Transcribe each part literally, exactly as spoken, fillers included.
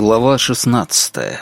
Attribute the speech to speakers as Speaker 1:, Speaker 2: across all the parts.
Speaker 1: Глава шестнадцатая.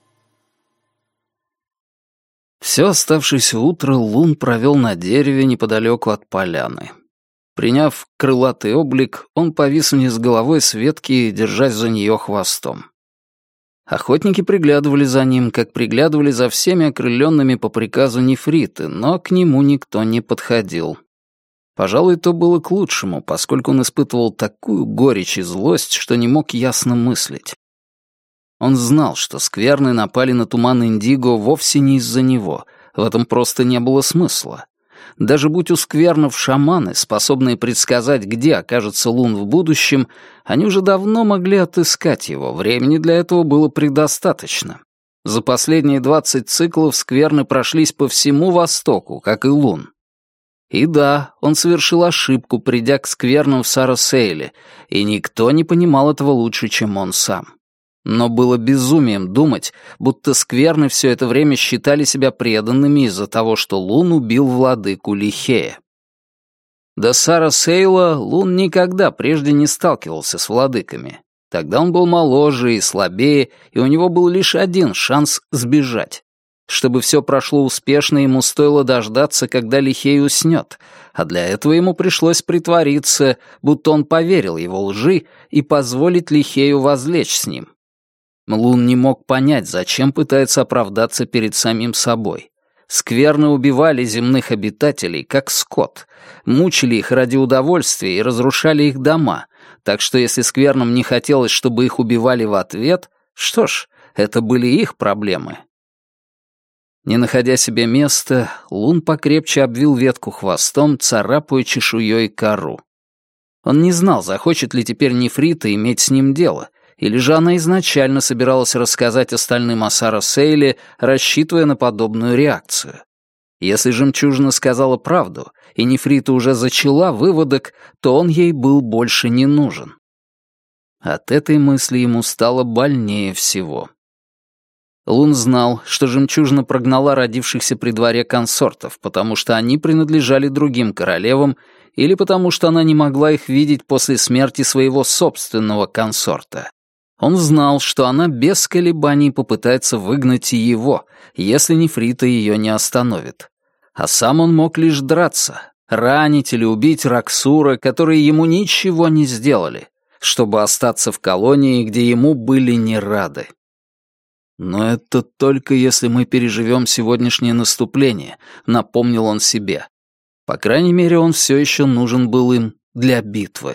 Speaker 1: Все оставшееся утро Лун провел на дереве неподалеку от поляны. Приняв крылатый облик, он повис вниз головой с ветки, держась за нее хвостом. Охотники приглядывали за ним, как приглядывали за всеми окрыленными по приказу нефриты, но к нему никто не подходил. Пожалуй, то было к лучшему, поскольку он испытывал такую горечь и злость, что не мог ясно мыслить. Он знал, что скверны напали на туман Индиго вовсе не из-за него, в этом просто не было смысла. Даже будь у сквернов шаманы, способные предсказать, где окажется Лун в будущем, они уже давно могли отыскать его, времени для этого было предостаточно. За последние двадцать циклов скверны прошлись по всему Востоку, как и Лун. И да, он совершил ошибку, придя к сквернам в Сарасейле, и никто не понимал этого лучше, чем он сам. Но было безумием думать, будто скверны все это время считали себя преданными из-за того, что Лун убил владыку Лихея. До Сарасейла Лун никогда прежде не сталкивался с владыками. Тогда он был моложе и слабее, и у него был лишь один шанс сбежать. Чтобы все прошло успешно, ему стоило дождаться, когда Лихей уснет, а для этого ему пришлось притвориться, будто он поверил его лжи, и позволить Лихею возлечь с ним. Лун не мог понять, зачем пытается оправдаться перед самим собой. Скверны убивали земных обитателей, как скот, мучили их ради удовольствия и разрушали их дома, так что если сквернам не хотелось, чтобы их убивали в ответ, что ж, это были их проблемы. Не находя себе места, Лун покрепче обвил ветку хвостом, царапая чешуей кору. Он не знал, захочет ли теперь нефрита иметь с ним дело, или же она изначально собиралась рассказать остальным о Сарасейле, рассчитывая на подобную реакцию. Если жемчужина сказала правду, и нефрита уже зачала выводок, то он ей был больше не нужен. От этой мысли ему стало больнее всего. Лун знал, что жемчужина прогнала родившихся при дворе консортов, потому что они принадлежали другим королевам, или потому что она не могла их видеть после смерти своего собственного консорта. Он знал, что она без колебаний попытается выгнать и его, если нефрита ее не остановит. А сам он мог лишь драться, ранить или убить Раксура, которые ему ничего не сделали, чтобы остаться в колонии, где ему были не рады. «Но это только если мы переживем сегодняшнее наступление», — напомнил он себе. По крайней мере, он все еще нужен был им для битвы.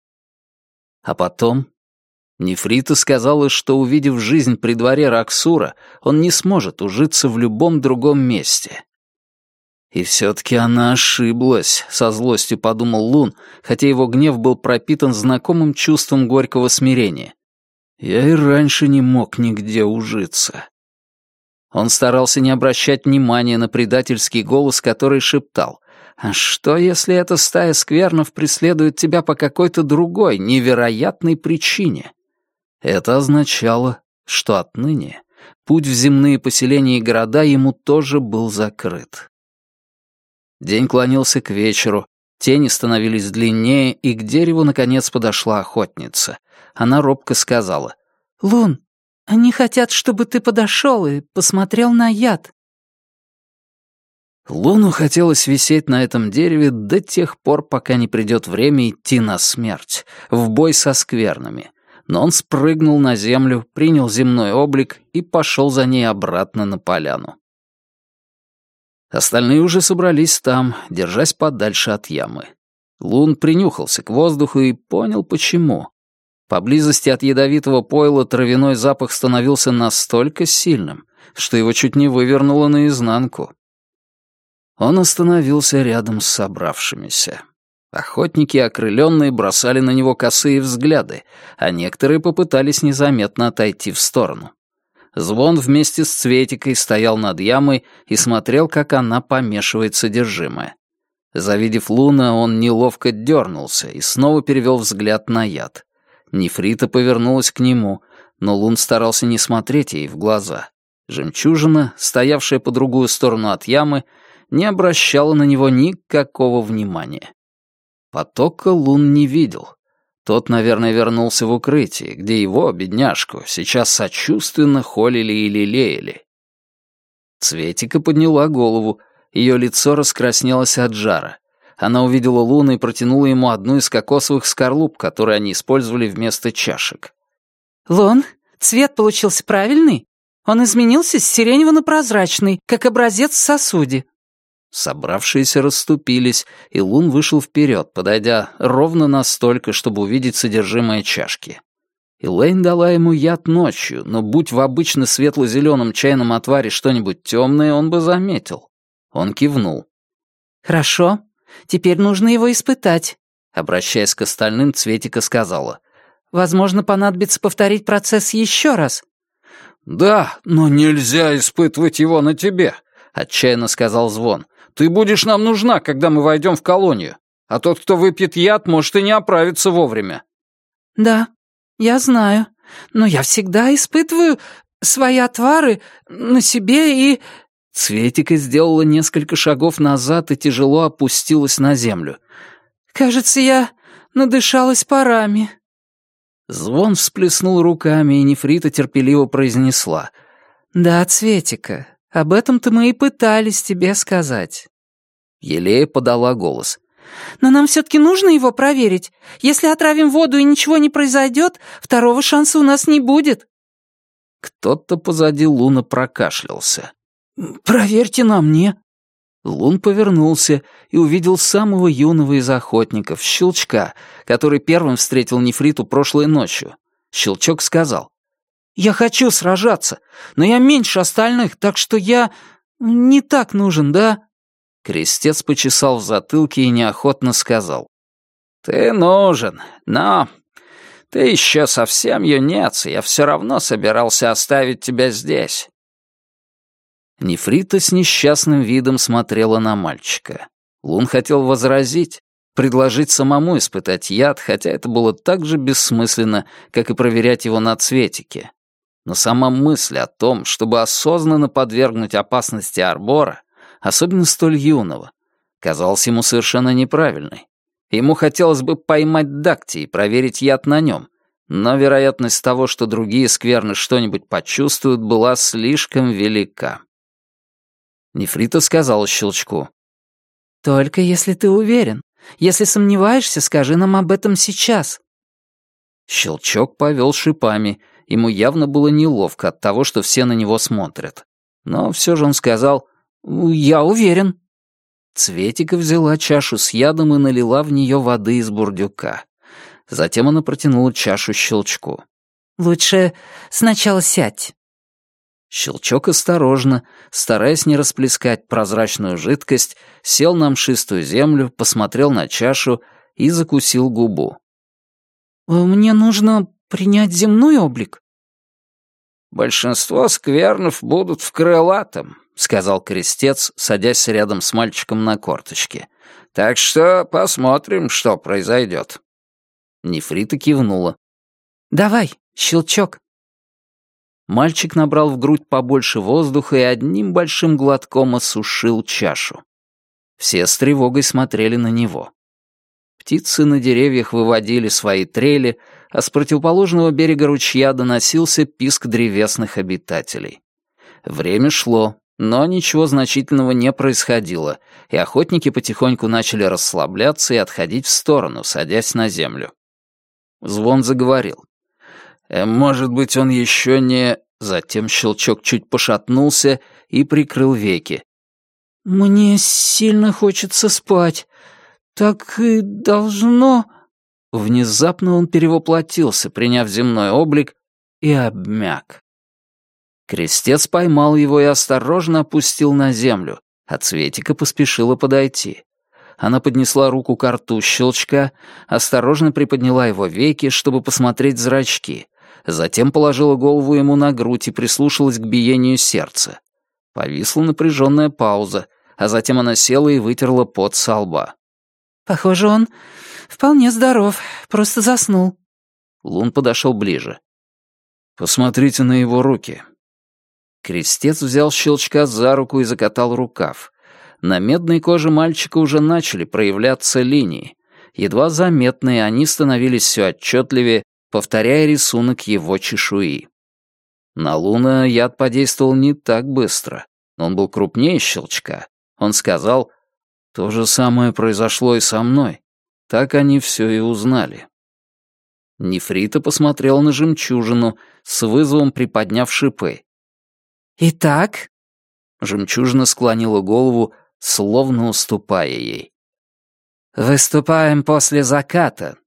Speaker 1: А потом нефрита сказала, что, увидев жизнь при дворе Раксура, он не сможет ужиться в любом другом месте. И все-таки она ошиблась, со злостью подумал Лун, хотя его гнев был пропитан знакомым чувством горького смирения. Я и раньше не мог нигде ужиться. Он старался не обращать внимания на предательский голос, который шептал: «А что, если эта стая сквернов преследует тебя по какой-то другой, невероятной причине?» Это означало, что отныне путь в земные поселения и города ему тоже был закрыт. День клонился к вечеру, тени становились длиннее, и к дереву наконец подошла охотница. Она робко сказала: «Лун, они хотят, чтобы ты подошел и посмотрел на яд». Луну хотелось висеть на этом дереве до тех пор, пока не придет время идти на смерть, в бой со сквернами. Но он спрыгнул на землю, принял земной облик и пошел за ней обратно на поляну. Остальные уже собрались там, держась подальше от ямы. Лун принюхался к воздуху и понял, почему. Поблизости от ядовитого пойла травяной запах становился настолько сильным, что его чуть не вывернуло наизнанку. Он остановился рядом с собравшимися. Охотники, окрыленные, бросали на него косые взгляды, а некоторые попытались незаметно отойти в сторону. Звон вместе с Цветикой стоял над ямой и смотрел, как она помешивает содержимое. Завидев Луна, он неловко дернулся и снова перевел взгляд на яд. Нефрита повернулась к нему, но Лун старался не смотреть ей в глаза. Жемчужина, стоявшая по другую сторону от ямы, не обращала на него никакого внимания. Потока Лун не видел. Тот, наверное, вернулся в укрытие, где его, бедняжку, сейчас сочувственно холили и лелеяли. Цветика подняла голову, ее лицо раскраснелось от жара. Она увидела Луну и протянула ему одну из кокосовых скорлуп, которые они использовали вместо чашек.
Speaker 2: «Лун, цвет получился правильный? Он изменился с сиреневого на прозрачный, как образец в сосуде».
Speaker 1: Собравшиеся расступились, и Лун вышел вперед, подойдя ровно настолько, чтобы увидеть содержимое чашки. Элейн дала ему яд ночью, но будь в обычно светло-зеленом чайном отваре что-нибудь темное, он бы заметил. Он кивнул.
Speaker 2: «Хорошо, теперь нужно его испытать», — обращаясь к остальным, Цветика сказала. «Возможно, понадобится повторить процесс еще раз».
Speaker 1: «Да, но нельзя испытывать его на тебе», — отчаянно сказал Звон. «Ты будешь нам нужна, когда мы войдем в колонию, а тот, кто выпьет яд, может и не оправиться вовремя».
Speaker 2: «Да, я знаю, но я всегда испытываю свои отвары на себе и...»
Speaker 1: Цветика сделала несколько шагов назад и тяжело опустилась на землю.
Speaker 2: «Кажется, я надышалась парами».
Speaker 1: Звон всплеснул руками, и Нефрита терпеливо произнесла.
Speaker 2: «Да, Цветика, об этом-то мы и пытались тебе сказать».
Speaker 1: Елея подала голос.
Speaker 2: «Но нам все-таки нужно его проверить. Если отравим воду и ничего не произойдет, второго шанса у нас не будет».
Speaker 1: Кто-то позади Луна прокашлялся.
Speaker 2: «Проверьте на мне».
Speaker 1: Лун повернулся и увидел самого юного из охотников, Щелчка, который первым встретил Нефриту прошлой ночью. Щелчок сказал. «Я хочу сражаться, но я меньше остальных, так что я не так нужен, да?» Крестец почесал в затылке и неохотно сказал. «Ты нужен, но ты еще совсем юнец, и я все равно собирался оставить тебя здесь». Нефрита с несчастным видом смотрела на мальчика. Лун хотел возразить, предложить самому испытать яд, хотя это было так же бессмысленно, как и проверять его на Цветике. Но сама мысль о том, чтобы осознанно подвергнуть опасности Арбора, особенно столь юного, казалась ему совершенно неправильной. Ему хотелось бы поймать Дакти и проверить яд на нем, но вероятность того, что другие скверны что-нибудь почувствуют, была слишком велика. Нефрита сказала Щелчку.
Speaker 2: «Только если ты уверен. Если сомневаешься, скажи нам об этом сейчас».
Speaker 1: Щелчок повел шипами. Ему явно было неловко от того, что все на него смотрят. Но все же он сказал «Я уверен». Цветика взяла чашу с ядом и налила в нее воды из бурдюка. Затем она протянула чашу Щелчку.
Speaker 2: «Лучше сначала сядь».
Speaker 1: Щелчок осторожно, стараясь не расплескать прозрачную жидкость, сел на мшистую землю, посмотрел на чашу и закусил губу.
Speaker 2: «Мне нужно принять земной облик?»
Speaker 1: «Большинство сквернов будут в крылатом», — сказал Крестец, садясь рядом с мальчиком на корточке. «Так что посмотрим, что произойдет». Нефрита кивнула.
Speaker 2: «Давай, Щелчок».
Speaker 1: Мальчик набрал в грудь побольше воздуха и одним большим глотком осушил чашу. Все с тревогой смотрели на него. Птицы на деревьях выводили свои трели, а с противоположного берега ручья доносился писк древесных обитателей. Время шло, но ничего значительного не происходило, и охотники потихоньку начали расслабляться и отходить в сторону, садясь на землю. Звон заговорил. «Э, «Может быть, он еще не...» Затем Щелчок чуть пошатнулся и прикрыл веки.
Speaker 2: «Мне сильно хочется спать. Так и должно...»
Speaker 1: Внезапно он перевоплотился, приняв земной облик, и обмяк. Крестец поймал его и осторожно опустил на землю, а Цветика поспешила подойти. Она поднесла руку к рту Щелчка, осторожно приподняла его веки, чтобы посмотреть зрачки, затем положила голову ему на грудь и прислушалась к биению сердца. Повисла напряженная пауза, а затем она села и вытерла пот со лба.
Speaker 2: «Похоже, он вполне здоров, просто заснул».
Speaker 1: Лун подошел ближе. «Посмотрите на его руки». Крестец взял Щелчка за руку и закатал рукав. На медной коже мальчика уже начали проявляться линии. Едва заметные, они становились все отчетливее, повторяя рисунок его чешуи. На Луна яд подействовал не так быстро, но он был крупнее щелчка. Он сказал: «То же самое произошло и со мной. Так они все и узнали». Нефрита посмотрела на жемчужину, с вызовом приподняв шипы.
Speaker 2: «Итак?»
Speaker 1: Жемчужина склонила голову, словно уступая ей.
Speaker 2: «Выступаем после заката».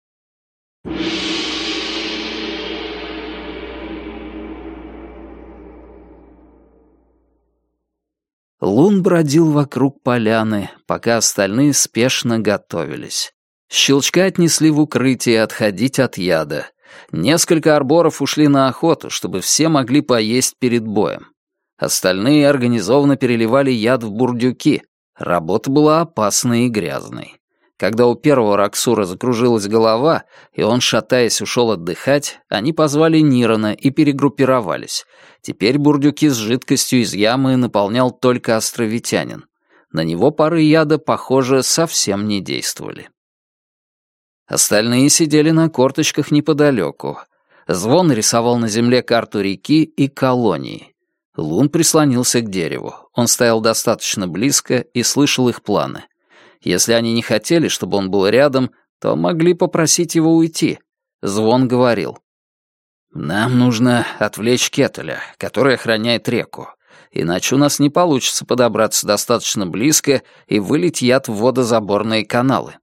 Speaker 1: Лун бродил вокруг поляны, пока остальные спешно готовились. Щелчка отнесли в укрытие отходить от яда. Несколько арборов ушли на охоту, чтобы все могли поесть перед боем. Остальные организованно переливали яд в бурдюки. Работа была опасной и грязной. Когда у первого Раксура закружилась голова, и он, шатаясь, ушел отдыхать, они позвали Нирона и перегруппировались. Теперь бурдюки с жидкостью из ямы наполнял только островитянин. На него пары яда, похоже, совсем не действовали. Остальные сидели на корточках неподалеку. Звон рисовал на земле карту реки и колонии. Лун прислонился к дереву. Он стоял достаточно близко и слышал их планы. Если они не хотели, чтобы он был рядом, то могли попросить его уйти. Звон говорил: «Нам нужно отвлечь Кетеля, который охраняет реку, иначе у нас не получится подобраться достаточно близко и вылить яд в водозаборные каналы».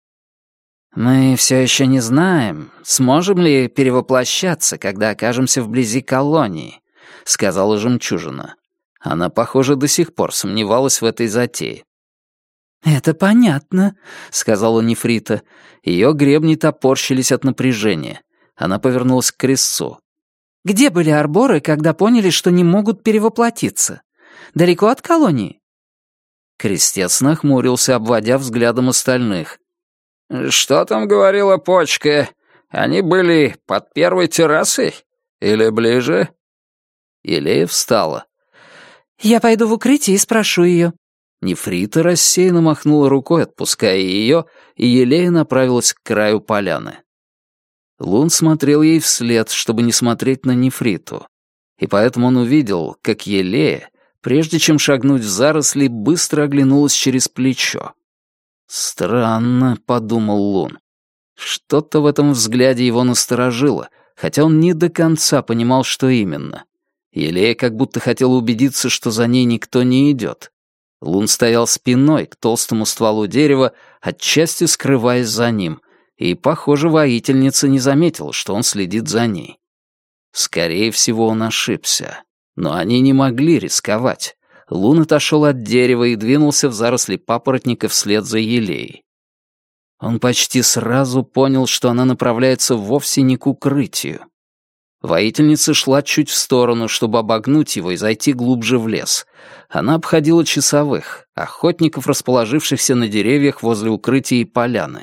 Speaker 2: «Мы все еще не знаем, сможем ли перевоплощаться, когда окажемся вблизи колонии», — сказала жемчужина.
Speaker 1: Она, похоже, до сих пор сомневалась в этой затее.
Speaker 2: «Это понятно», —
Speaker 1: сказала Нефрита. Ее гребни топорщились от напряжения. Она повернулась к крестцу.
Speaker 2: «Где были арборы, когда поняли, что не могут перевоплотиться? Далеко от колонии?»
Speaker 1: Крестец нахмурился, обводя взглядом остальных.
Speaker 3: «Что там говорила почка? Они были под первой террасой? Или ближе?»
Speaker 1: Елея встала.
Speaker 2: «Я пойду в укрытие и спрошу ее».
Speaker 1: Нефрита рассеянно махнула рукой, отпуская ее, и Елея направилась к краю поляны. Лун смотрел ей вслед, чтобы не смотреть на Нефриту, и поэтому он увидел, как Елея, прежде чем шагнуть в заросли, быстро оглянулась через плечо. «Странно», — подумал Лун. Что-то в этом взгляде его насторожило, хотя он не до конца понимал, что именно. Елея как будто хотела убедиться, что за ней никто не идет. Лун стоял спиной к толстому стволу дерева, отчасти скрываясь за ним, и, похоже, воительница не заметила, что он следит за ней. Скорее всего, он ошибся. Но они не могли рисковать. Лун отошел от дерева и двинулся в заросли папоротника вслед за Елеей. Он почти сразу понял, что она направляется вовсе не к укрытию. Воительница шла чуть в сторону, чтобы обогнуть его и зайти глубже в лес. Она обходила часовых, охотников, расположившихся на деревьях возле укрытия и поляны.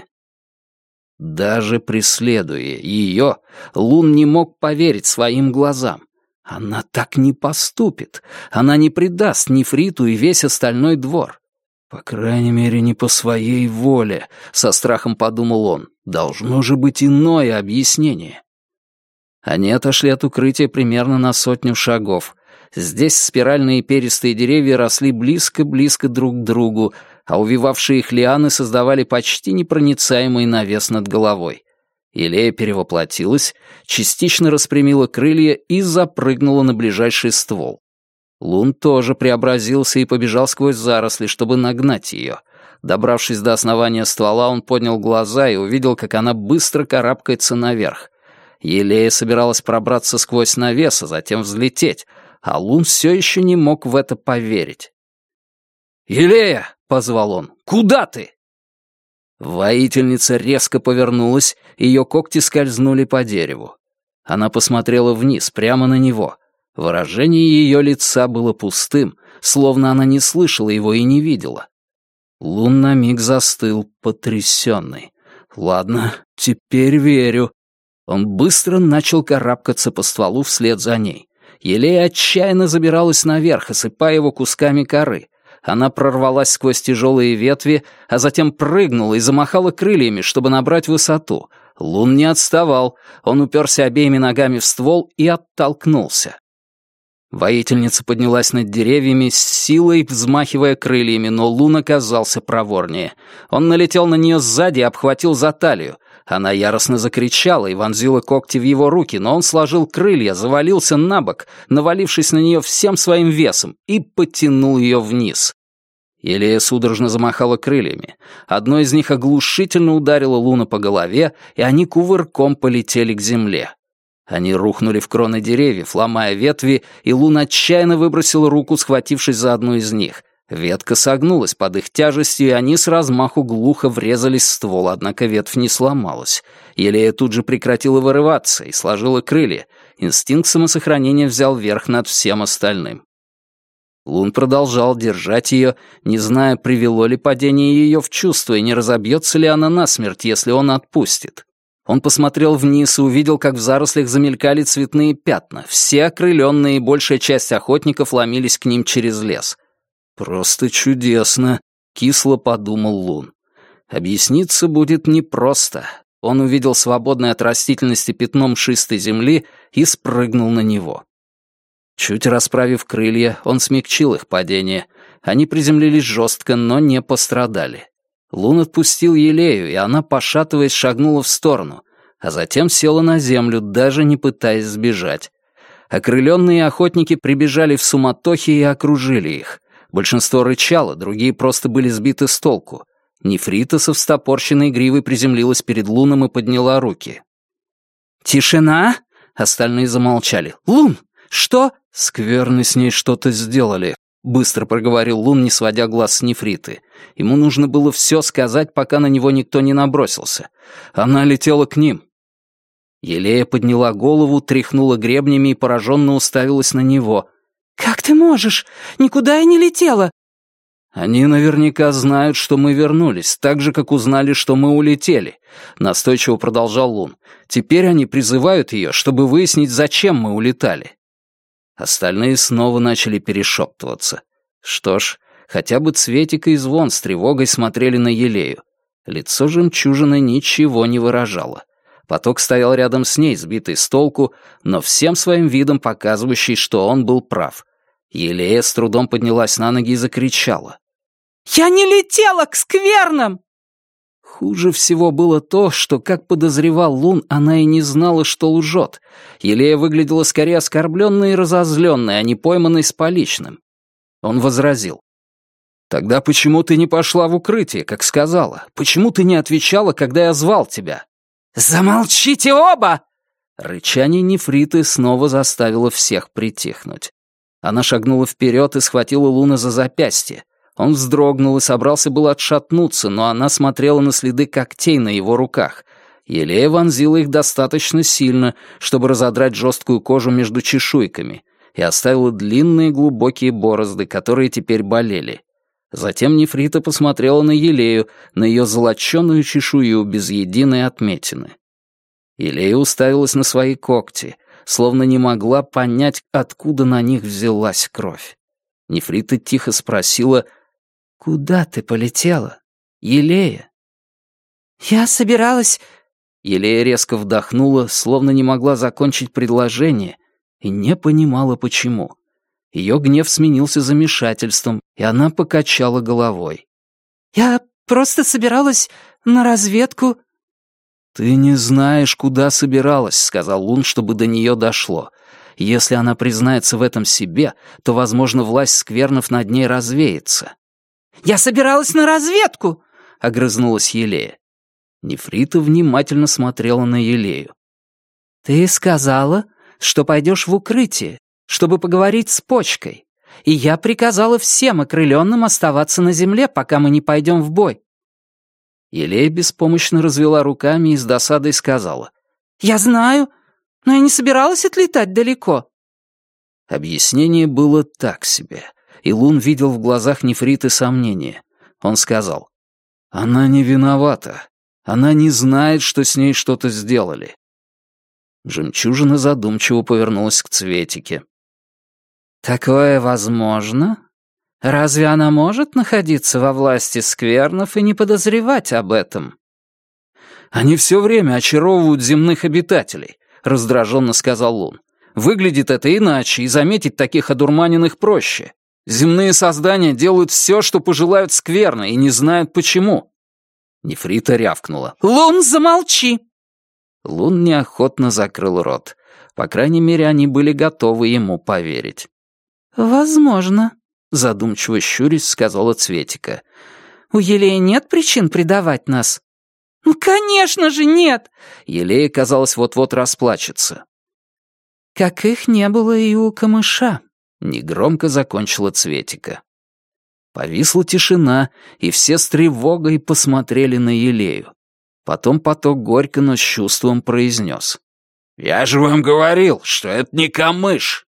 Speaker 1: Даже преследуя ее, Лун не мог поверить своим глазам. Она так не поступит. Она не предаст Нефриту и весь остальной двор. По крайней мере, не по своей воле, со страхом подумал он. Должно же быть иное объяснение. Они отошли от укрытия примерно на сотню шагов. Здесь спиральные перистые деревья росли близко-близко друг к другу, а увивавшие их лианы создавали почти непроницаемый навес над головой. Елея перевоплотилась, частично распрямила крылья и запрыгнула на ближайший ствол. Лун тоже преобразился и побежал сквозь заросли, чтобы нагнать ее. Добравшись до основания ствола, он поднял глаза и увидел, как она быстро карабкается наверх. Елея собиралась пробраться сквозь навес, а затем взлететь, а Лун все еще не мог в это поверить. «Елея!» — позвал он. «Куда ты?» Воительница резко повернулась, ее когти скользнули по дереву. Она посмотрела вниз, прямо на него. Выражение ее лица было пустым, словно она не слышала его и не видела. Лун на миг застыл, потрясенный. «Ладно, теперь верю». Он быстро начал карабкаться по стволу вслед за ней. Елея отчаянно забиралась наверх, осыпая его кусками коры. Она прорвалась сквозь тяжелые ветви, а затем прыгнула и замахала крыльями, чтобы набрать высоту. Лун не отставал, он уперся обеими ногами в ствол и оттолкнулся. Воительница поднялась над деревьями, с силой взмахивая крыльями, но Лун оказался проворнее. Он налетел на нее сзади и обхватил за талию. Она яростно закричала и вонзила когти в его руки, но он сложил крылья, завалился на бок, навалившись на нее всем своим весом, и потянул ее вниз. Елея судорожно замахала крыльями. Одно из них оглушительно ударило Луна по голове, и они кувырком полетели к земле. Они рухнули в кроны деревьев, ломая ветви, и Лун отчаянно выбросил руку, схватившись за одну из них. Ветка согнулась под их тяжестью, и они с размаху глухо врезались в ствол, однако ветвь не сломалась. Елея тут же прекратила вырываться и сложила крылья. Инстинкт самосохранения взял верх над всем остальным. Лун продолжал держать ее, не зная, привело ли падение ее в чувство и не разобьется ли она насмерть, если он отпустит. Он посмотрел вниз и увидел, как в зарослях замелькали цветные пятна. Все окрыленные и большая часть охотников ломились к ним через лес. «Просто чудесно», — кисло подумал Лун. Объясниться будет непросто. Он увидел свободное от растительности пятно мшистой земли и спрыгнул на него. Чуть расправив крылья, он смягчил их падение. Они приземлились жестко, но не пострадали. Лун отпустил Елею, и она, пошатываясь, шагнула в сторону, а затем села на землю, даже не пытаясь сбежать. Окрыленные охотники прибежали в суматохе и окружили их. Большинство рычало, другие просто были сбиты с толку. Нефрита со встопорщенной гривой приземлилась перед Луном и подняла руки. «Тишина!» — остальные замолчали. «Лун! Что?» «Скверны с ней что-то сделали», — быстро проговорил Лун, не сводя глаз с Нефриты. Ему нужно было все сказать, пока на него никто не набросился. Она летела к ним. Елея подняла голову, тряхнула гребнями и пораженно уставилась на него. «Как ты можешь? Никуда я не летела!» «Они наверняка знают, что мы вернулись, так же, как узнали, что мы улетели», — настойчиво продолжал Лун. «Теперь они призывают ее, чтобы выяснить, зачем мы улетали». Остальные снова начали перешептываться. Что ж, хотя бы Цветик и Звон с тревогой смотрели на Елею. Лицо жемчужины ничего не выражало. Поток стоял рядом с ней, сбитый с толку, но всем своим видом показывающий, что он был прав. Елея с трудом поднялась на ноги и закричала. «Я не летела к сквернам!» Хуже всего было то, что, как подозревал Лун, она и не знала, что лжет. Елея выглядела скорее оскорбленной и разозленной, а не пойманной с поличным. Он возразил. «Тогда почему ты не пошла в укрытие, как сказала? Почему ты не отвечала, когда я звал тебя?» «Замолчите оба!» Рычание Нефриты снова заставило всех притихнуть. Она шагнула вперед и схватила Луна за запястье. Он вздрогнул и собрался было отшатнуться, но она смотрела на следы когтей на его руках. Елея вонзила их достаточно сильно, чтобы разодрать жесткую кожу между чешуйками, и оставила длинные глубокие борозды, которые теперь болели. Затем Нефрита посмотрела на Елею, на ее золоченую чешую без единой отметины. Елея уставилась на свои когти, словно не могла понять, откуда на них взялась кровь. Нефрита тихо спросила: «Куда ты полетела, Елея?» «Я собиралась...» Елея резко вдохнула, словно не могла закончить предложение, и не понимала, почему. Ее гнев сменился замешательством, и она покачала головой. «Я просто собиралась на разведку...» «Ты не знаешь, куда собиралась», — сказал Лун, чтобы до нее дошло. «Если она признается в этом себе, то, возможно, власть сквернов над ней развеется». «Я собиралась на разведку!» — огрызнулась Елея. Нефрита внимательно смотрела на Елею. «Ты сказала, что пойдешь в укрытие, чтобы поговорить с почкой, и я приказала всем окрыленным оставаться на земле, пока мы не пойдем в бой». Елея беспомощно развела руками и с досадой сказала: «Я знаю, но я не собиралась отлетать далеко». Объяснение было так себе, и Лун видел в глазах Нефриты сомнение. Он сказал: «Она не виновата. Она не знает, что с ней что-то сделали». Жемчужина задумчиво повернулась к Цветике. «Такое возможно?
Speaker 2: Разве она может находиться во власти сквернов и не подозревать об этом?
Speaker 1: «Они все время очаровывают земных обитателей», — раздраженно сказал Лун. «Выглядит это иначе, и заметить таких одурманенных проще. Земные создания делают все, что пожелают скверно, и не знают почему». Нефрита рявкнула.
Speaker 2: «Лун, замолчи!»
Speaker 1: Лун неохотно закрыл рот. По крайней мере, они были готовы ему поверить.
Speaker 2: «Возможно», — задумчиво щурясь сказала Цветика. «У Елеи нет причин предавать нас?» «Ну, конечно же, нет!»
Speaker 1: Елея, казалось, вот-вот расплачется.
Speaker 2: «Как их не было и у камыша»,
Speaker 1: — негромко закончила Цветика. Повисла тишина, и все с тревогой посмотрели на Елею. Потом поток горько, но с чувством произнес. «Я же вам говорил, что это не камыш!»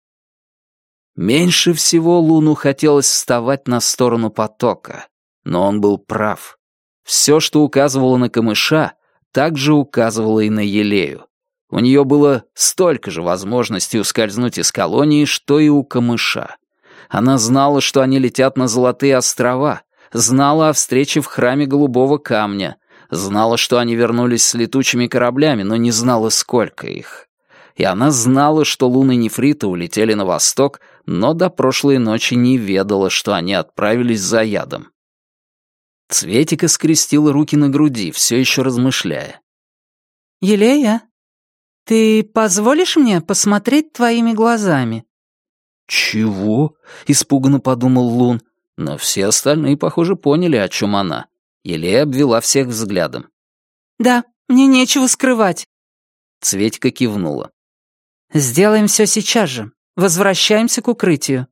Speaker 1: Меньше всего Луну хотелось вставать на сторону потока, но он был прав. Все, что указывало на камыша, также указывало и на Елею. У нее было столько же возможностей ускользнуть из колонии, что и у камыша. Она знала, что они летят на Золотые острова, знала о встрече в храме Голубого камня, знала, что они вернулись с летучими кораблями, но не знала, сколько их. И она знала, что Лун и Нефрита улетели на восток, но до прошлой ночи не ведала, что они отправились за ядом. Цветика скрестила руки на груди, все еще размышляя.
Speaker 2: «Елея, ты позволишь мне посмотреть твоими глазами?»
Speaker 1: «Чего?» — испуганно подумал Лун, но все остальные, похоже, поняли, о чем она. Елея обвела всех взглядом.
Speaker 2: «Да, мне нечего скрывать».
Speaker 1: Цветика кивнула.
Speaker 2: «Сделаем все сейчас же. Возвращаемся к укрытию».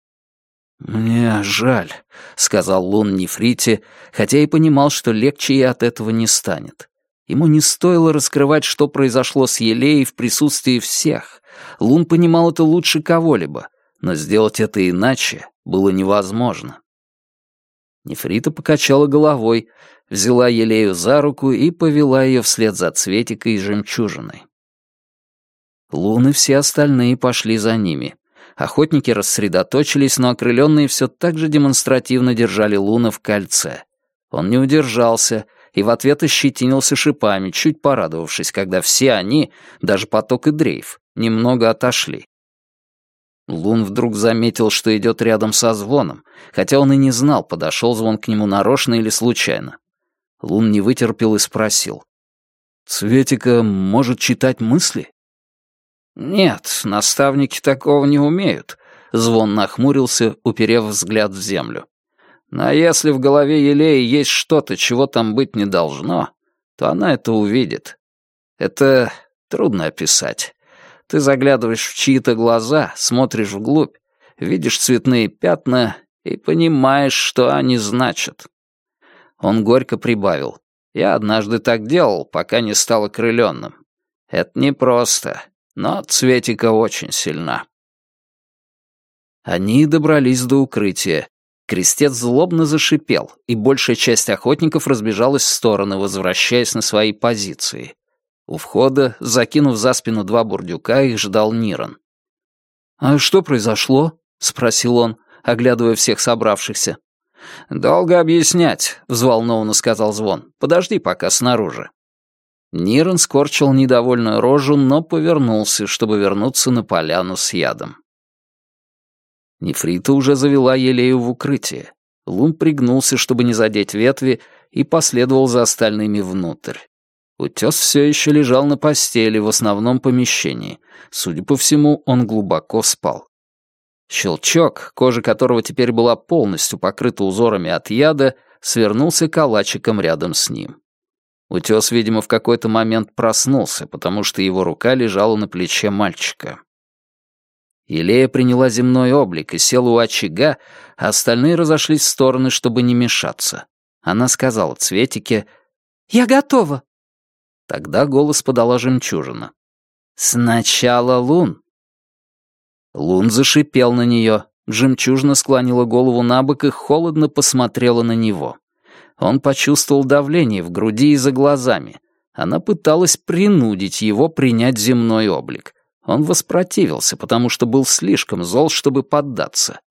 Speaker 1: «Мне жаль», — сказал Лун Нефрите, хотя и понимал, что легче ей от этого не станет. Ему не стоило раскрывать, что произошло с Елеей в присутствии всех. Лун понимал это лучше кого-либо, но сделать это иначе было невозможно. Нефрита покачала головой, взяла Елею за руку и повела ее вслед за Цветикой и Жемчужиной. Лун и все остальные пошли за ними. Охотники рассредоточились, но окрыленные все так же демонстративно держали Луна в кольце. Он не удержался и в ответ ощетинился шипами, чуть порадовавшись, когда все они, даже Поток и Дрейф, немного отошли. Лун вдруг заметил, что идет рядом со Звоном, хотя он и не знал, подошел Звон к нему нарочно или случайно. Лун не вытерпел и спросил. «Цветика может читать мысли?» «Нет, наставники такого не умеют», — Звон нахмурился, уперев взгляд в землю. «Но если в голове Елеи есть что-то, чего там быть не должно, то она это увидит. Это трудно описать. Ты заглядываешь в чьи-то глаза, смотришь вглубь, видишь цветные пятна и понимаешь, что они значат». Он горько прибавил. «Я однажды так делал, пока не стал окрыленным. Это непросто. Но Цветика очень сильна». Они добрались до укрытия. Крестец злобно зашипел, и большая часть охотников разбежалась в стороны, возвращаясь на свои позиции. У входа, закинув за спину два бурдюка, их ждал Ниран. «А что произошло?» — спросил он, оглядывая всех собравшихся. «Долго объяснять», — взволнованно сказал Звон. «Подожди пока снаружи». Ниран скорчил недовольную рожу, но повернулся, чтобы вернуться на поляну с ядом. Нефрита уже завела Елею в укрытие. Лун пригнулся, чтобы не задеть ветви, и последовал за остальными внутрь. Утес все еще лежал на постели в основном помещении. Судя по всему, он глубоко спал. Щелчок, кожа которого теперь была полностью покрыта узорами от яда, свернулся калачиком рядом с ним. Утес, видимо, в какой-то момент проснулся, потому что его рука лежала на плече мальчика. Елея приняла земной облик и села у очага, а остальные разошлись в стороны, чтобы не мешаться. Она сказала Цветике: «Я готова». Тогда голос подала Жемчужина. «Сначала Лун». Лун зашипел на нее. Жемчужина склонила голову на бок и холодно посмотрела на него. Он почувствовал давление в груди и за глазами. Она пыталась принудить его принять земной облик. Он воспротивился, потому что был слишком зол, чтобы поддаться.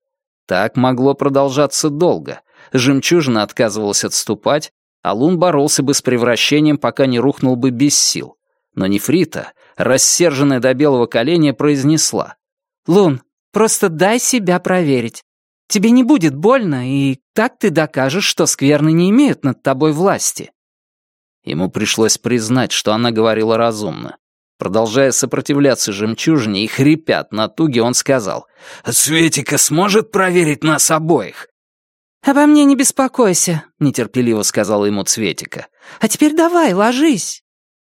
Speaker 1: Так могло продолжаться долго. Жемчужина отказывалась отступать, а Лун боролся бы с превращением, пока не рухнул бы без сил. Но Нефрита, рассерженная до белого коленя, произнесла:
Speaker 2: «Лун, просто дай себя проверить. Тебе не будет больно, и так ты докажешь, что скверны не имеют над тобой власти».
Speaker 1: Ему пришлось признать, что она говорила разумно. Продолжая сопротивляться жемчужине и хрипя от натуги, он сказал: «Светика сможет проверить нас обоих?»
Speaker 2: «Обо мне не беспокойся», — нетерпеливо сказала ему Цветика. «А теперь давай, ложись».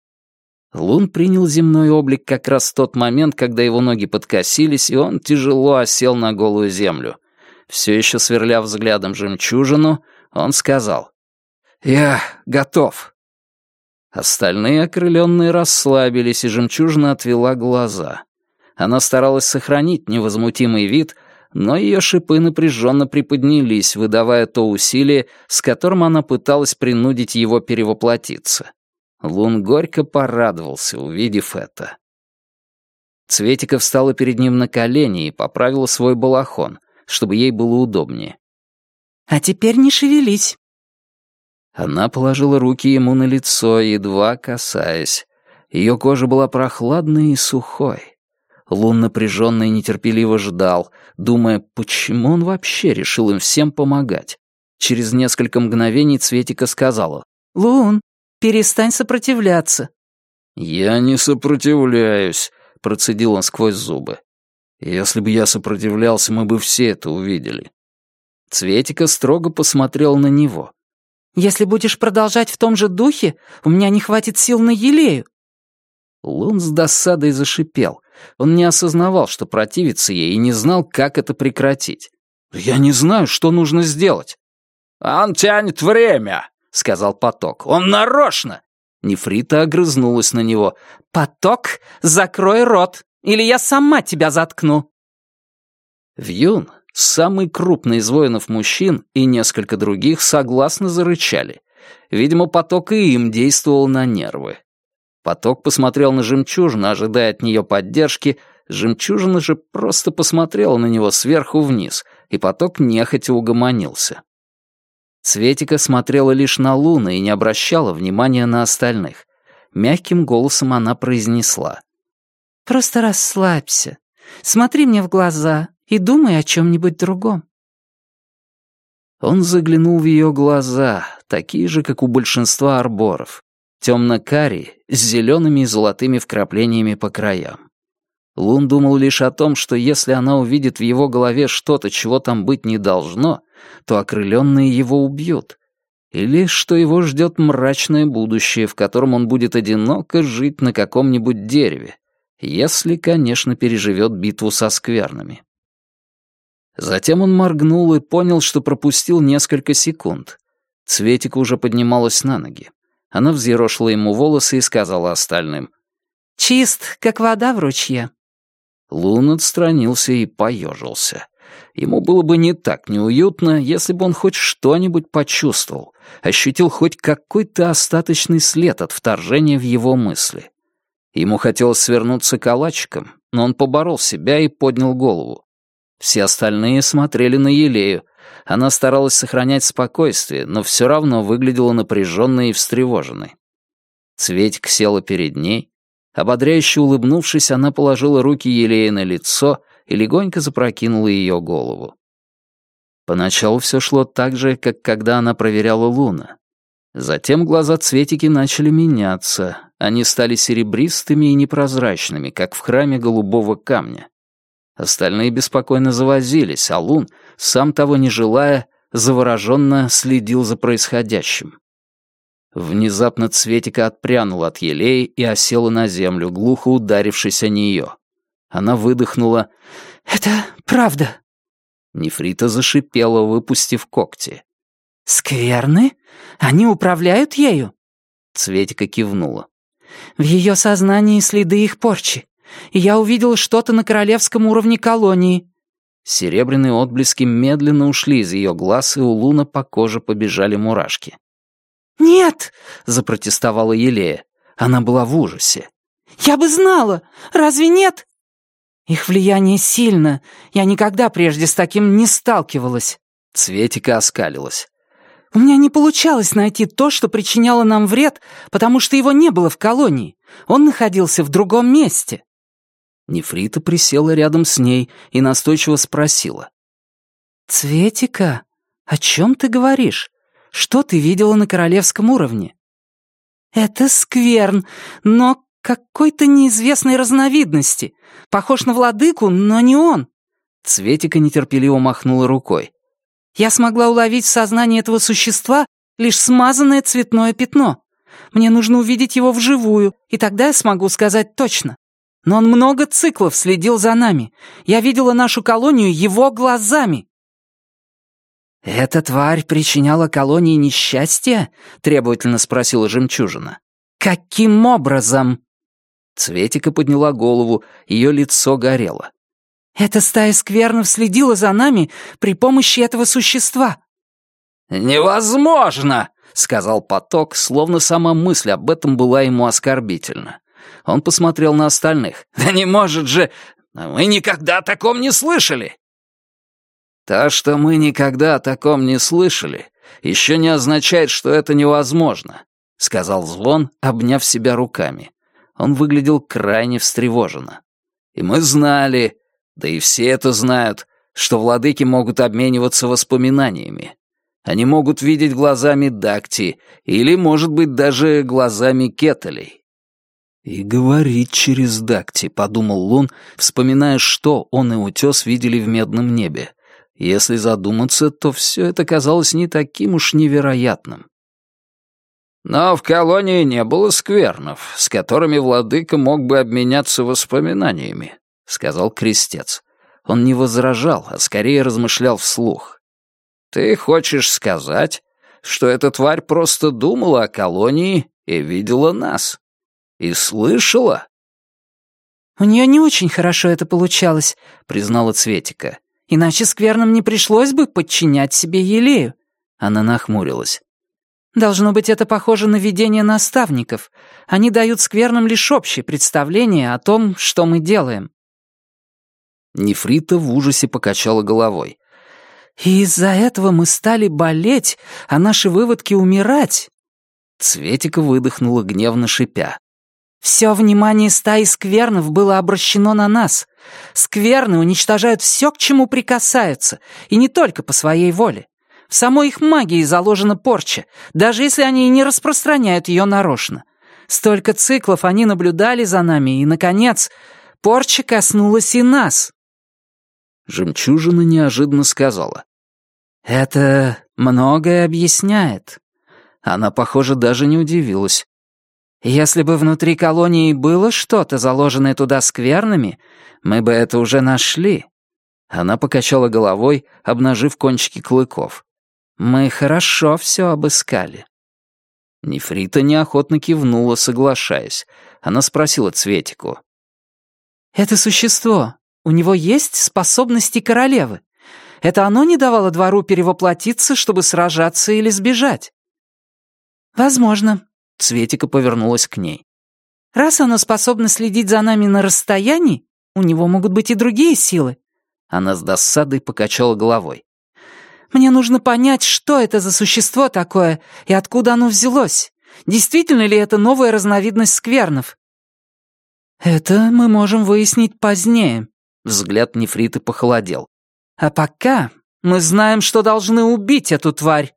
Speaker 1: Лун принял земной облик как раз в тот момент, когда его ноги подкосились, и он тяжело осел на голую землю. Все еще сверля взглядом жемчужину, он сказал: «Я готов». Остальные окрыленные расслабились, и жемчужина отвела глаза. Она старалась сохранить невозмутимый вид, но ее шипы напряженно приподнялись, выдавая то усилие, с которым она пыталась принудить его перевоплотиться. Лун горько порадовался, увидев это. Цветика встала перед ним на колени и поправила свой балахон, чтобы ей было удобнее.
Speaker 2: «А теперь не шевелись».
Speaker 1: Она положила руки ему на лицо, едва касаясь. Ее кожа была прохладной и сухой. Лун напряженно и нетерпеливо ждал, думая, почему он вообще решил им всем помогать. Через несколько мгновений Цветика сказала:
Speaker 2: «Лун, перестань сопротивляться».
Speaker 1: «Я не сопротивляюсь», — процедил он сквозь зубы. «Если бы я сопротивлялся, мы бы все это увидели». Цветика строго посмотрел на него.
Speaker 2: «Если будешь продолжать в том же духе, у меня не хватит сил на елею».
Speaker 1: Лун с досадой зашипел. Он не осознавал, что противится ей, и не знал, как это прекратить. «Я не знаю, что нужно сделать». «Он тянет время», — сказал Поток. «Он нарочно!» Нефрита огрызнулась на него.
Speaker 2: «Поток, закрой рот, или я сама тебя заткну».
Speaker 1: Вьюн, самый крупный из воинов-мужчин, и несколько других согласно зарычали. Видимо, Поток и им действовал на нервы. Поток посмотрел на жемчужину, ожидая от нее поддержки. Жемчужина же просто посмотрела на него сверху вниз, и Поток нехотя угомонился. Цветика смотрела лишь на Луну и не обращала внимания на остальных. Мягким голосом она произнесла:
Speaker 2: «Просто расслабься, смотри мне в глаза и думай о чем-нибудь другом».
Speaker 1: Он заглянул в ее глаза, такие же, как у большинства арборов, темно-карие, с зелеными и золотыми вкраплениями по краям. Лун думал лишь о том, что если она увидит в его голове что-то, чего там быть не должно, то окрыленные его убьют. Или что его ждет мрачное будущее, в котором он будет одиноко жить на каком-нибудь дереве, если, конечно, переживет битву со сквернами. Затем он моргнул и понял, что пропустил несколько секунд. Цветика уже поднималась на ноги. Она взъерошила ему волосы и сказала остальным:
Speaker 2: «Чист, как вода в ручье».
Speaker 1: Лун отстранился и поежился. Ему было бы не так неуютно, если бы он хоть что-нибудь почувствовал, ощутил хоть какой-то остаточный след от вторжения в его мысли. Ему хотелось свернуться калачиком, но он поборол себя и поднял голову. Все остальные смотрели на Елею. Она старалась сохранять спокойствие, но все равно выглядела напряженной и встревоженной. Цветик села перед ней. Ободряюще улыбнувшись, она положила руки Елее на лицо и легонько запрокинула ее голову. Поначалу все шло так же, как когда она проверяла Луна. Затем глаза Цветики начали меняться. Они стали серебристыми и непрозрачными, как в храме голубого камня. Остальные беспокойно завозились, а Лун, сам того не желая, завороженно следил за происходящим. Внезапно Цветика отпрянула от Елеи и осела на землю, глухо ударившись о нее. Она выдохнула:
Speaker 2: «Это правда».
Speaker 1: Нефрита зашипела, выпустив когти.
Speaker 2: «Скверны? Они управляют ею?»
Speaker 1: Цветика кивнула.
Speaker 2: «В ее сознании следы их порчи. И я увидела что-то на королевском уровне колонии».
Speaker 1: Серебряные отблески медленно ушли из ее глаз, и у Луна по коже побежали мурашки.
Speaker 2: «Нет!»
Speaker 1: — запротестовала Елея. Она была в ужасе.
Speaker 2: «Я бы знала! Разве нет?» «Их влияние сильно. Я никогда прежде с таким не сталкивалась».
Speaker 1: Цветика оскалилась.
Speaker 2: «У меня не получалось найти то, что причиняло нам вред, потому что его не было в колонии. Он находился в другом месте».
Speaker 1: Нефрита присела рядом с ней и настойчиво спросила.
Speaker 2: «Цветика, о чем ты говоришь? Что ты видела на королевском уровне?» «Это скверн, но какой-то неизвестной разновидности. Похож на владыку, но не он».
Speaker 1: Цветика нетерпеливо махнула рукой.
Speaker 2: «Я смогла уловить в сознании этого существа лишь смазанное цветное пятно. Мне нужно увидеть его вживую, и тогда я смогу сказать точно. Но он много циклов следил за нами. Я видела нашу колонию его глазами». «Эта тварь причиняла колонии несчастье?» — требовательно спросила Жемчужина. «Каким образом?»
Speaker 1: Цветика подняла голову, ее лицо горело.
Speaker 2: «Эта стая сквернов следила за нами при помощи этого существа».
Speaker 3: «Невозможно!»
Speaker 1: — сказал Поток, словно сама мысль об этом была ему оскорбительна. Он посмотрел на остальных.
Speaker 3: «Да не может же! Мы никогда о таком не слышали!»
Speaker 1: «То, что мы никогда о таком не слышали, еще не означает, что это невозможно», — сказал Звон, обняв себя руками. Он выглядел крайне встревоженно. «И мы знали, да и все это знают, что владыки могут обмениваться воспоминаниями. Они могут видеть глазами Дакти или, может быть, даже глазами Кеталей». «И говорить через Дакти», — подумал Лун, вспоминая, что он и Утес видели в медном небе. Если задуматься, то все это казалось не таким уж невероятным.
Speaker 3: «Но в колонии не было сквернов, с которыми владыка мог бы обменяться воспоминаниями», — сказал Крестец.
Speaker 1: Он не возражал, а скорее размышлял вслух.
Speaker 3: «Ты хочешь сказать, что эта тварь просто думала о колонии и видела нас? И слышала?»
Speaker 2: «У нее не очень хорошо это получалось», — признала Цветика. «Иначе скверным не пришлось бы подчинять себе Елею».
Speaker 1: Она нахмурилась.
Speaker 2: «Должно быть, это похоже на видение наставников. Они дают скверным лишь общее представление о том, что мы делаем».
Speaker 1: Нефрита в ужасе покачала головой.
Speaker 2: «И из-за этого мы стали болеть, а наши выводки умирать».
Speaker 1: Цветика выдохнула, гневно шипя.
Speaker 2: «Все внимание стаи сквернов было обращено на нас. Скверны уничтожают все, к чему прикасаются, и не только по своей воле. В самой их магии заложена порча, даже если они и не распространяют ее нарочно. Столько циклов они наблюдали за нами, и, наконец, порча коснулась и нас».
Speaker 1: Жемчужина неожиданно сказала.
Speaker 2: «Это многое объясняет».
Speaker 1: Она, похоже, даже не удивилась.
Speaker 2: «Если бы внутри колонии было что-то, заложенное туда скверными, мы бы это уже нашли».
Speaker 1: Она покачала головой, обнажив кончики клыков.
Speaker 2: «Мы хорошо все обыскали».
Speaker 1: Нефрита неохотно кивнула, соглашаясь. Она спросила Цветику.
Speaker 2: «Это существо, у него есть способности королевы? Это оно не давало двору перевоплотиться, чтобы сражаться или сбежать?» «Возможно», — Цветика повернулась к ней. «Раз оно способно следить за нами на расстоянии, у него могут быть и другие силы».
Speaker 1: Она с досадой покачала головой.
Speaker 2: «Мне нужно понять, что это за существо такое и откуда оно взялось. Действительно ли это новая разновидность сквернов?» «Это мы можем выяснить позднее», — взгляд Нефриты похолодел. «А пока мы знаем, что должны убить эту тварь».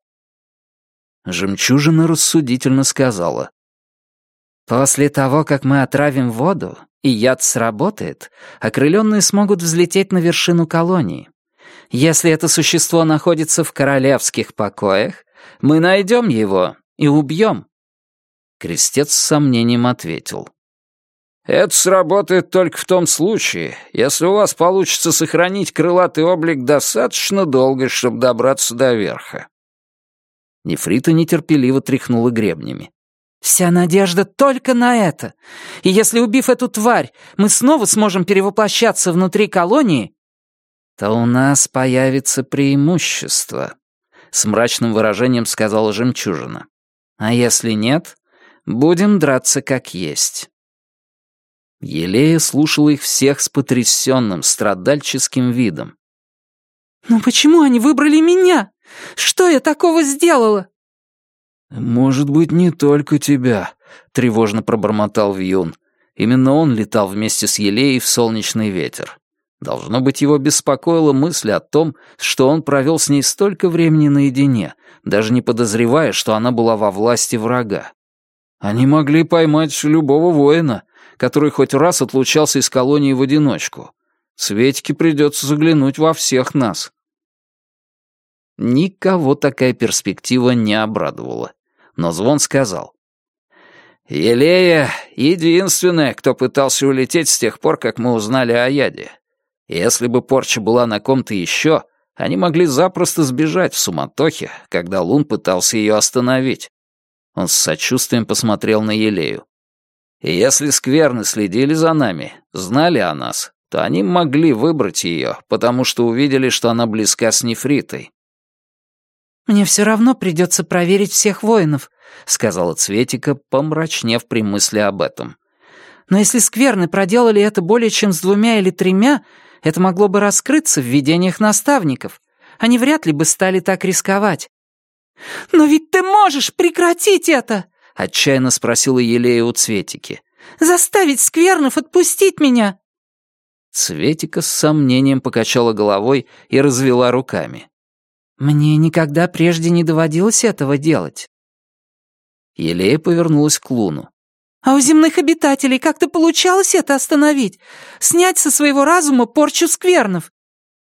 Speaker 1: Жемчужина рассудительно сказала.
Speaker 2: «После того, как мы отравим воду, и яд сработает, окрыленные смогут взлететь на вершину колонии. Если это существо находится в королевских покоях, мы найдем его и убьем».
Speaker 1: Крестец с сомнением ответил.
Speaker 3: «Это сработает только в том случае, если у вас получится сохранить крылатый облик достаточно долго, чтобы добраться до верха».
Speaker 1: Нефрита нетерпеливо тряхнула гребнями.
Speaker 2: «Вся надежда только на это. И если, убив эту тварь, мы снова сможем перевоплощаться внутри колонии, то у нас появится преимущество», — с мрачным выражением сказала Жемчужина. «А если нет, будем драться как есть».
Speaker 1: Елея слушала их всех с потрясенным, страдальческим видом.
Speaker 2: «Но почему они выбрали меня? Что я такого сделала?»
Speaker 1: «Может быть, не только тебя», — тревожно пробормотал Вьюн. Именно он летал вместе с Елеей в солнечный ветер. Должно быть, его беспокоила мысль о том, что он провел с ней столько времени наедине, даже не подозревая, что она была во власти врага. Они могли поймать любого воина, который хоть раз отлучался из колонии в одиночку. Светике придется заглянуть во всех нас. Никого такая перспектива не обрадовала. Но Звон сказал: «Елея — единственная, кто пытался улететь с тех пор, как мы узнали о яде. Если бы порча была на ком-то еще, они могли запросто сбежать в суматохе, когда Лун пытался ее остановить». Он с сочувствием посмотрел на Елею. «И если скверны следили за нами, знали о нас, то они могли выбрать ее, потому что увидели, что она близка с нефритой».
Speaker 2: «Мне все равно придется проверить всех воинов»,
Speaker 1: — сказала Цветика, помрачнев при мысли об этом.
Speaker 2: «Но если скверны проделали это более чем с двумя или тремя, это могло бы раскрыться в видениях наставников. Они вряд ли бы стали так рисковать». «Но ведь ты можешь прекратить это!» —
Speaker 1: отчаянно спросила Елея у Цветики.
Speaker 2: «Заставить сквернов отпустить меня!»
Speaker 1: Цветика с сомнением покачала головой и развела руками.
Speaker 2: «Мне никогда прежде не доводилось этого делать».
Speaker 1: Елея повернулась к Луну.
Speaker 2: «А у земных обитателей как-то получалось это остановить? Снять со своего разума порчу сквернов?»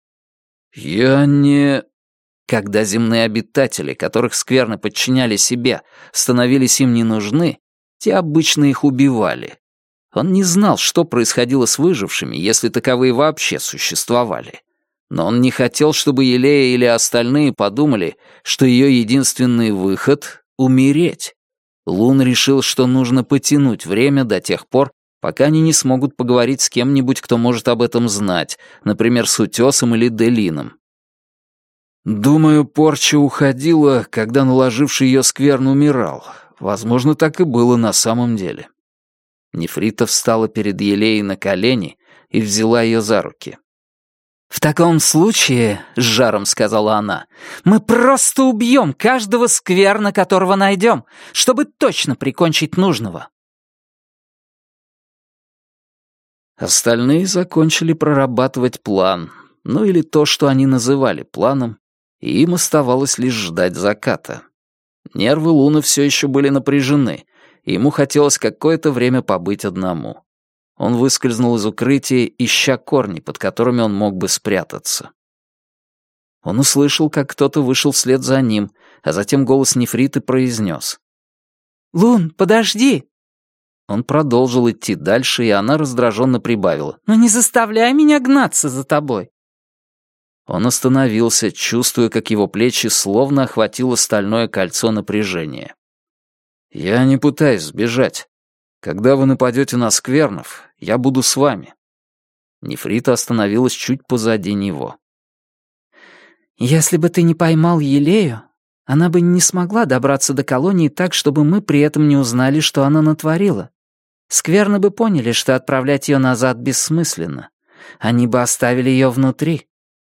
Speaker 1: «Я не...» Когда земные обитатели, которых скверны подчиняли себе, становились им не нужны, те обычно их убивали. Он не знал, что происходило с выжившими, если таковые вообще существовали. Но он не хотел, чтобы Елея или остальные подумали, что ее единственный выход — умереть. Лун решил, что нужно потянуть время до тех пор, пока они не смогут поговорить с кем-нибудь, кто может об этом знать, например, с Утесом или Делином. Думаю, порча уходила, когда наложивший ее скверн умирал. Возможно, так и было на самом деле. Нефрита встала перед Елеей на колени и взяла ее за руки.
Speaker 2: «В таком случае, — с жаром сказала она, — мы просто убьем каждого скверна, которого найдем, чтобы точно прикончить нужного».
Speaker 1: Остальные закончили прорабатывать план, ну или то, что они называли планом, и им оставалось лишь ждать заката. Нервы Луны все еще были напряжены, и ему хотелось какое-то время побыть одному. Он выскользнул из укрытия, ища корни, под которыми он мог бы спрятаться. Он услышал, как кто-то вышел вслед за ним, а затем голос Нефриты произнес:
Speaker 2: «Лун, подожди!»
Speaker 1: Он продолжил идти дальше, и она раздраженно прибавила:
Speaker 2: «Ну не заставляй меня гнаться за тобой!»
Speaker 1: Он остановился, чувствуя, как его плечи словно охватило стальное кольцо напряжения. «Я не пытаюсь сбежать. Когда вы нападете на сквернов, я буду с вами». Нефрита остановилась чуть позади него.
Speaker 2: «Если бы ты не поймал Елею, она бы не смогла добраться до колонии так, чтобы мы при этом не узнали, что она натворила. Скверны бы поняли, что отправлять ее назад бессмысленно. Они бы оставили ее внутри».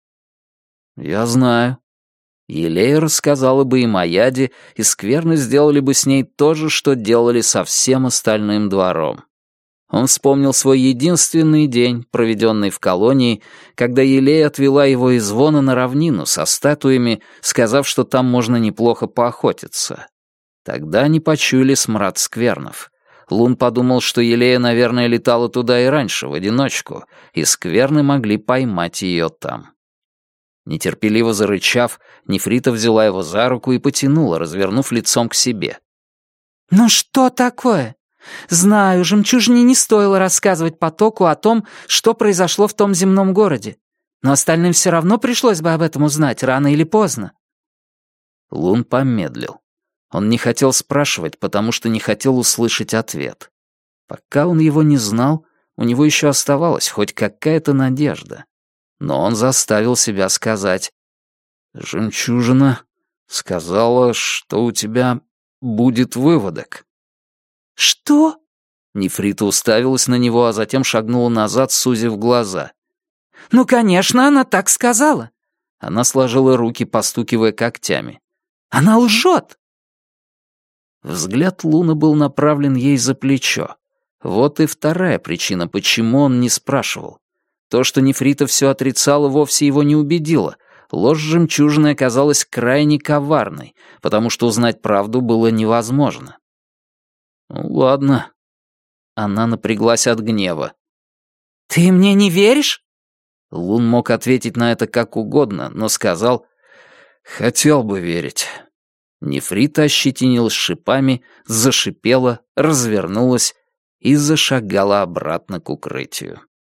Speaker 1: «Я знаю». Елея рассказала бы им о яде, и скверны сделали бы с ней то же, что делали со всем остальным двором. Он вспомнил свой единственный день, проведенный в колонии, когда Елея отвела его из Звона на равнину со статуями, сказав, что там можно неплохо поохотиться. Тогда они почуяли смрад сквернов. Лун подумал, что Елея, наверное, летала туда и раньше, в одиночку, и скверны могли поймать ее там. Нетерпеливо зарычав, Нефрита взяла его за руку и потянула, развернув лицом к себе.
Speaker 2: «Ну что такое? Знаю, жемчужине не стоило рассказывать потоку о том, что произошло в том земном городе. Но остальным все равно пришлось бы об этом узнать рано или поздно».
Speaker 1: Лун помедлил. Он не хотел спрашивать, потому что не хотел услышать ответ. Пока он его не знал, у него еще оставалась хоть какая-то надежда. Но он заставил себя сказать: «Жемчужина сказала, что у тебя будет выводок».
Speaker 2: «Что?»
Speaker 1: Нефрита уставилась на него, а затем шагнула назад, сузив глаза.
Speaker 2: «Ну, конечно, она так сказала».
Speaker 1: Она сложила руки, постукивая когтями.
Speaker 2: «Она лжет!»
Speaker 1: Взгляд Луны был направлен ей за плечо. Вот и вторая причина, почему он не спрашивал. То, что Нефрита все отрицала, вовсе его не убедило. Ложь жемчужины оказалась крайне коварной, потому что узнать правду было невозможно. «Ну, ладно». Она напряглась от гнева.
Speaker 2: «Ты мне не веришь?»
Speaker 1: Лун мог ответить на это как угодно, но сказал: «Хотел бы верить». Нефрита ощетинилась шипами, зашипела, развернулась и зашагала обратно к укрытию.